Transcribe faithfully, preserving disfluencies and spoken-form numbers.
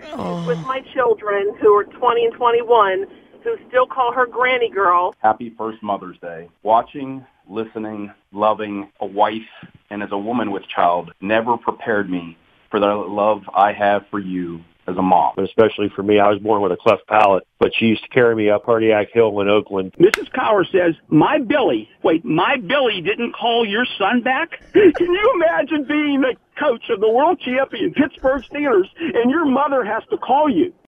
with my children who are twenty and twenty-one, who still call her Granny Girl. Happy first Mother's Day. Watching, listening, loving a wife, and as a woman with child, never prepared me for the love I have for you as a mom. But especially for me, I was born with a cleft palate, but she used to carry me up Cardiac Hill in Oakland. Missus Cower says, my Billy, wait, my Billy didn't call your son back? Can you imagine being the coach of the world champion Pittsburgh Steelers and your mother has to call you?